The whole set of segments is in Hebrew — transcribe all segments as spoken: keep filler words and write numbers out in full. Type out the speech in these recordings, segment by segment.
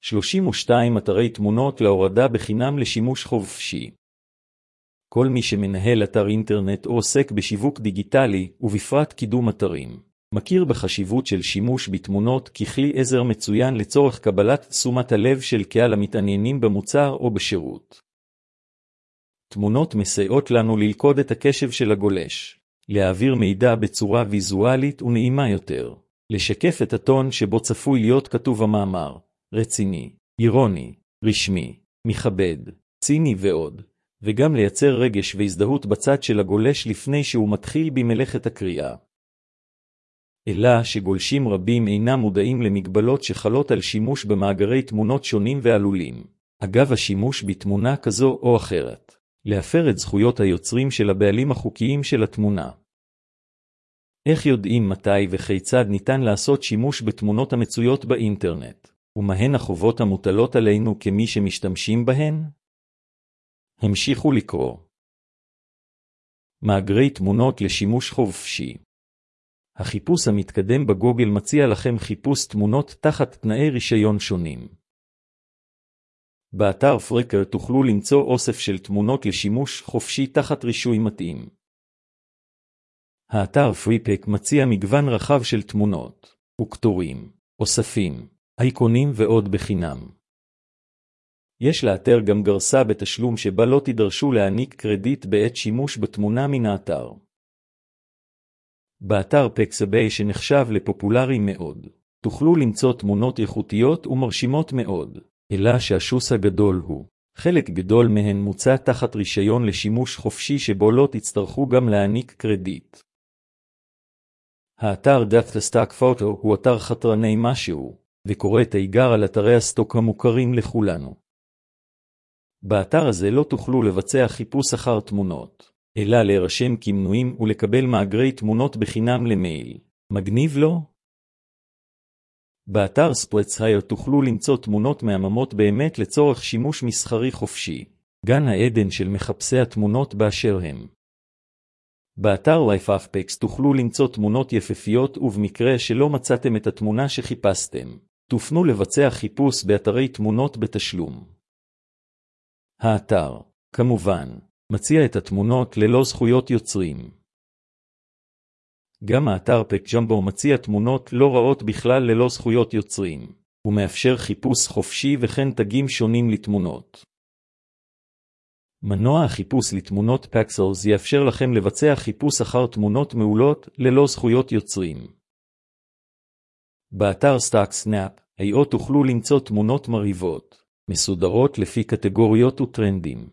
שלושים ושתיים אתרי תמונות להורדה בחינם לשימוש חופשי. כל מי שמנהל אתר אינטרנט או עוסק בשיווק דיגיטלי, ובפרט קידום אתרים, מכיר בחשיבות של שימוש בתמונות ככלי עזר מצוין לצורך קבלת תשומת הלב של קהל המתעניינים במוצר או בשירות. תמונות מסייעות לנו ללכוד את הקשב של הגולש, להעביר מידע בצורה ויזואלית ונעימה יותר, לשקף את הטון שבו צפוי להיות כתוב המאמר, רציני, אירוני, רשמי, מכבד, ציני ועוד, וגם לייצר רגש והזדהות בצד של הגולש לפני שהוא מתחיל במלאכת הקריאה. אלא שגולשים רבים אינם מודעים למגבלות שחלות על שימוש במאגרי תמונות שונים ועלולים, אגב השימוש בתמונה כזו או אחרת, להפר את זכויות היוצרים של הבעלים החוקיים של התמונה. איך יודעים מתי וכיצד ניתן לעשות שימוש בתמונות המצויות באינטרנט, ומהן החובות המוטלות עלינו כמי שמשתמשים בהן? המשיכו לקרוא. מאגרי תמונות לשימוש חופשי. החיפוש המתקדם בגוגל מציע לכם חיפוש תמונות תחת תנאי רישיון שונים. באתר פריקר תוכלו למצוא אוסף של תמונות לשימוש חופשי תחת רישוי מתאים. האתר פריפק מציע מגוון רחב של תמונות, וכתורים, אוספים, אייקונים ועוד בחינם. יש לאתר גם גרסה בתשלום שבה לא תידרשו להעניק קרדיט בעת שימוש בתמונה מן האתר. באתר פיקסאביי שנחשב לפופולרי מאוד, תוכלו למצוא תמונות איכותיות ומרשימות מאוד, אלא שהשוס הגדול הוא, חלק גדול מהן מוצא תחת רישיון לשימוש חופשי שבו לא תצטרכו גם להעניק קרדיט. האתר דאטאסטאק פוטו הוא אתר חתרני משהו, וקורא תיגר על אתרי הסטוק המוכרים לכולנו. באתר הזה לא תוכלו לבצע חיפוש אחר תמונות, אלא להירשם כמנויים ולקבל מאגרי תמונות בחינם למייל. מגניב לו? באתר ספרדסהייר תוכלו למצוא תמונות מהממות באמת לצורך שימוש מסחרי חופשי, גן העדן של מחפשי התמונות באשר הם. באתר לייפאפפקס תוכלו למצוא תמונות יפהפיות ובמקרה שלא מצאתם את התמונה שחיפשתם, תופנו לבצע חיפוש באתרי תמונות בתשלום. האתר, כמובן, מציע את התמונות ללא זכויות יוצרים. גם האתר פקג'מבו מציע תמונות לא רעות בכלל ללא זכויות יוצרים, ומאפשר חיפוש חופשי וכן תגים שונים לתמונות. מנוע החיפוש לתמונות פקסלס יאפשר לכם לבצע חיפוש אחר תמונות מעולות ללא זכויות יוצרים. באתר סטאקסנאפ דוט איי או תוכלו למצוא תמונות מרהיבות, מסודרות לפי קטגוריות וטרנדים.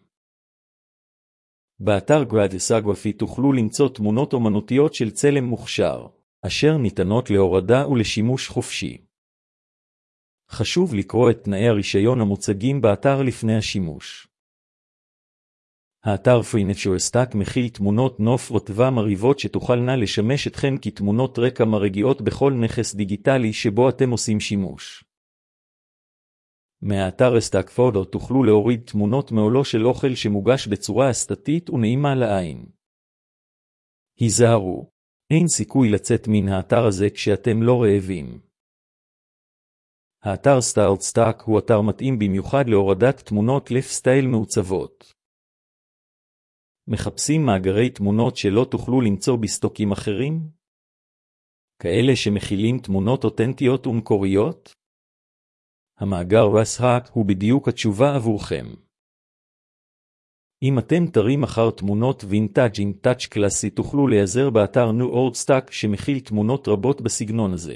באתר גרדיסגרפי תוכלו למצוא תמונות אומנותיות של צלם מוכשר, אשר ניתנות להורדה ולשימוש חופשי. חשוב לקרוא את תנאי הרישיון המוצגים באתר לפני השימוש. האתר FreeNatureStack מכיל תמונות נוף וטבע מרהיבות שתוכלנה לשמש אתכם כתמונות רקע מרגיעות בכל נכס דיגיטלי שבו אתם עושים שימוש. מהאתר Stack Photo תוכלו להוריד תמונות מעולו של אוכל שמוגש בצורה אסתטית ונעימה לעין. היזהרו, אין סיכוי לצאת מן האתר הזה כשאתם לא רעבים. האתר StyleStack הוא אתר מתאים במיוחד להורדת תמונות לפסטייל מעוצבות. מחפשים מאגרי תמונות שלא תוכלו למצוא בסטוקים אחרים? כאלה שמכילים תמונות אותנטיות ומקוריות? המאגר רסהק הוא בדיוק התשובה עבורכם. אם אתם תרים אחר תמונות וינטאג' עם טאץ' קלאסי תוכלו להיעזר באתר NewOldStack שמכיל תמונות רבות בסגנון הזה.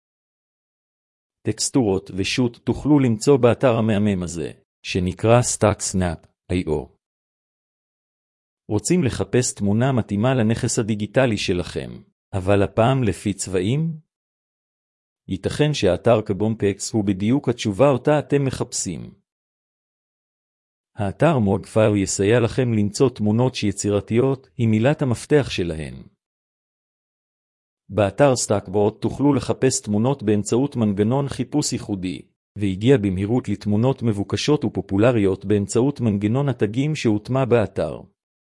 טקסטורות ושוט תוכלו למצוא באתר המהמם הזה, שנקרא StackSnap דוט איי או. רוצים לחפש תמונה מתאימה לנכס הדיגיטלי שלכם, אבל הפעם לפי צבעים? ייתכן שהאתר קבומפקס הוא בדיוק התשובה אותה אתם מחפשים. האתר מוגפייר יסייע לכם למצוא תמונות שיצירתיות עם מילת המפתח שלהן. באתר סטאקבוט תוכלו לחפש תמונות באמצעות מנגנון חיפוש ייחודי, והגיע במהירות לתמונות מבוקשות ופופולריות באמצעות מנגנון התגים שהוטמע באתר.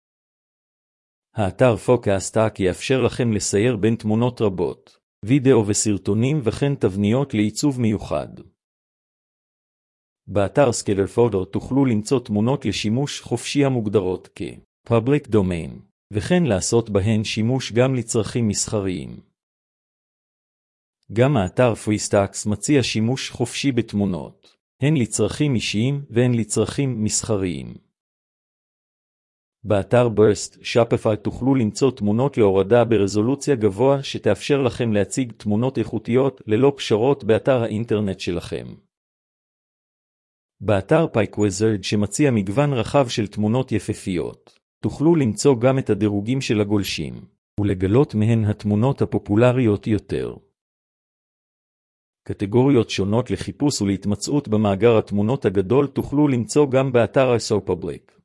האתר פוקאסטאק יאפשר לכם לסייר בין תמונות רבות, וידאו וסרטונים וכן תבניות לעיצוב מיוחד. באתר Scatterphoto תוכלו למצוא תמונות לשימוש חופשי המוגדרות כ-Public Domain, וכן לעשות בהן שימוש גם לצרכים מסחריים. גם האתר FreeStacks מציע שימוש חופשי בתמונות, הן לצרכים אישיים והן לצרכים מסחריים. באתר Burst Shopify תוכלו למצוא תמונות להורדה ברזולוציה גבוה שתאפשר לכם להציג תמונות איכותיות ללא פשרות באתר האינטרנט שלכם. באתר PikeWizard שמציע מגוון רחב של תמונות יפהפיות, תוכלו למצוא גם את הדירוגים של הגולשים, ולגלות מהן התמונות הפופולריות יותר. קטגוריות שונות לחיפוש ולהתמצאות במאגר התמונות הגדול תוכלו למצוא גם באתר ISOPublic.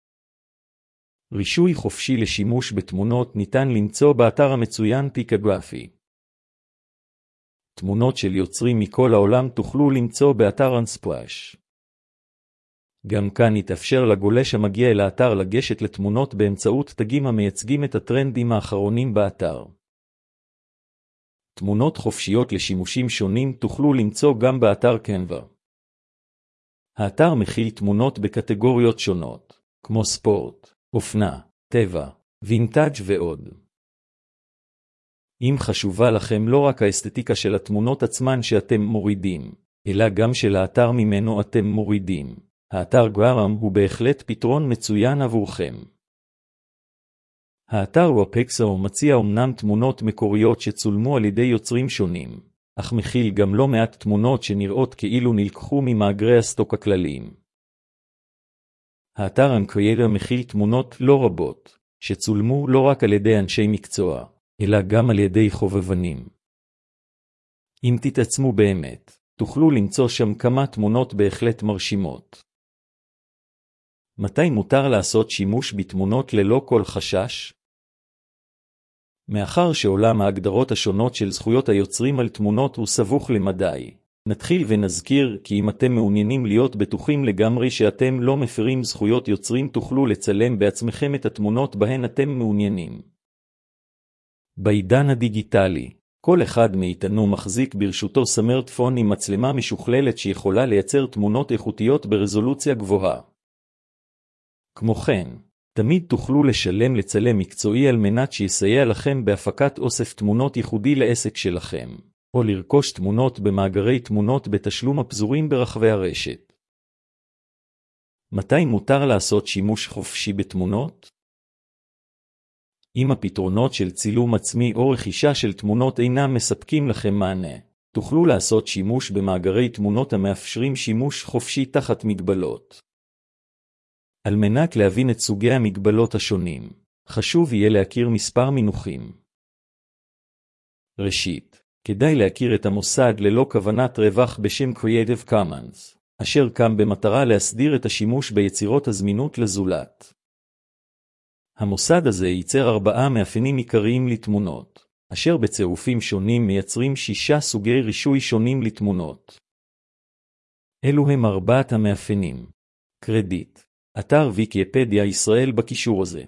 רישוי חופשי לשימוש בתמונות ניתן למצוא באתר המצוין Picography. תמונות של יוצרים מכל העולם תוכלו למצוא באתר Unsplash. גם כאן יתאפשר לגולש המגיע אל האתר לגשת לתמונות באמצעות תגים המייצגים את הטרנדים האחרונים באתר. תמונות חופשיות לשימושים שונים תוכלו למצוא גם באתר Canva. האתר מכיל תמונות בקטגוריות שונות, כמו ספורט, אופנה, טבע, וינטאג' ועוד. אם חשובה לכם לא רק האסתטיקה של התמונות עצמן שאתם מורידים, אלא גם של האתר ממנו אתם מורידים, האתר גרם הוא בהחלט פתרון מצוין עבורכם. האתר Wapexo מציע אומנם תמונות מקוריות שצולמו על ידי יוצרים שונים, אך מכיל גם לא מעט תמונות שנראות כאילו נלקחו ממאגרי הסטוק הכלליים. האתר Uncreator מכיל תמונות לא רבות, שצולמו לא רק על ידי אנשי מקצוע, אלא גם על ידי חובבנים. אם תתעצמו באמת, תוכלו למצוא שם כמה תמונות בהחלט מרשימות. מתי מותר לעשות שימוש בתמונות ללא כל חשש? מאחר שעולם ההגדרות השונות של זכויות היוצרים על תמונות הוא סבוך למדי, נתחיל ונזכיר כי אם אתם מעוניינים להיות בטוחים לגמרי שאתם לא מפרים זכויות יוצרים תוכלו לצלם בעצמכם את התמונות בהן אתם מעוניינים. בעידן הדיגיטלי, כל אחד מאיתנו מחזיק ברשותו סמארטפון עם מצלמה משוכללת שיכולה לייצר תמונות איכותיות ברזולוציה גבוהה. כמו כן, תמיד תוכלו לשלם לצלם מקצועי על מנת שיסייע לכם בהפקת אוסף תמונות ייחודי לעסק שלכם, או לרכוש תמונות במאגרי תמונות בתשלום הפזורים ברחבי הרשת. מתי מותר לעשות שימוש חופשי בתמונות? אם הפתרונות של צילום עצמי או רכישה של תמונות אינם מספקים לכם מענה, תוכלו לעשות שימוש במאגרי תמונות המאפשרים שימוש חופשי תחת מגבלות. על מנת להבין את סוגי המגבלות השונים, חשוב יהיה להכיר מספר מינוחים. ראשית, כדאי להכיר את המוסד ללא כוונת רווח בשם Creative Commons, אשר קם במטרה להסדיר את השימוש ביצירות הזמינות לזולת. המוסד הזה ייצר ארבעה מאפיינים עיקריים לתמונות, אשר בצירופים שונים מייצרים שישה סוגי רישוי שונים לתמונות. אלו הם ארבעת המאפיינים. קרדיט. אתר ויקיפדיה ישראל בקישור הזה.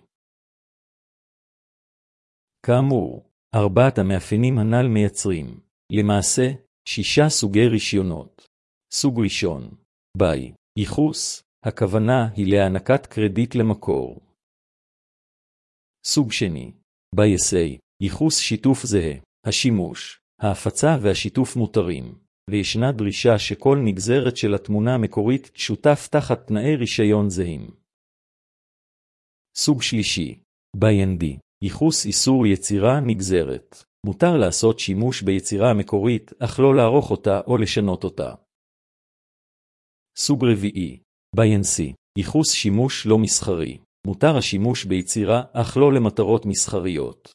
כאמור, ארבעת המאפיינים הנ"ל מייצרים, למעשה, שישה סוגי רישיונות. סוג ראשון, ביי, ייחוס, הכוונה היא להענקת קרדיט למקור. סוג שני, ביי-אסיי, ייחוס שיתוף זהה, השימוש, ההפצה והשיתוף מותרים. וישנה דרישה שכל נגזרת של התמונה המקורית שותף תחת תנאי רישיון זהים. סוג שלישי, ביי-אן די, ייחוס איסור יצירה נגזרת. מותר לעשות שימוש ביצירה המקורית, אך לא לערוך אותה או לשנות אותה. סוג רביעי, ביי-אן סי, ייחוס שימוש לא מסחרי. מותר השימוש ביצירה, אך לא למטרות מסחריות.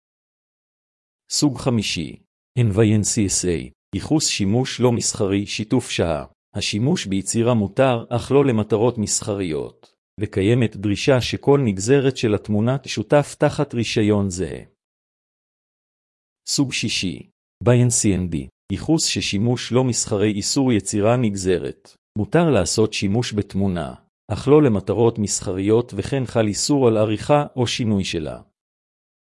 סוג חמישי, אן וואי אן סי אס איי, ייחוס שימוש לא מסחרי שיתוף שעה. השימוש ביצירה מותר, אך לא למטרות מסחריות, וקיימת דרישה שכל נגזרת של התמונה תשותף תחת רישיון זהה. סוג שישי, ביי-אן סי אן די, ייחוס ששימוש לא מסחרי איסור יצירה נגזרת. מותר לעשות שימוש בתמונה, אך לא למטרות מסחריות וכן חל איסור על עריכה או שינוי שלה.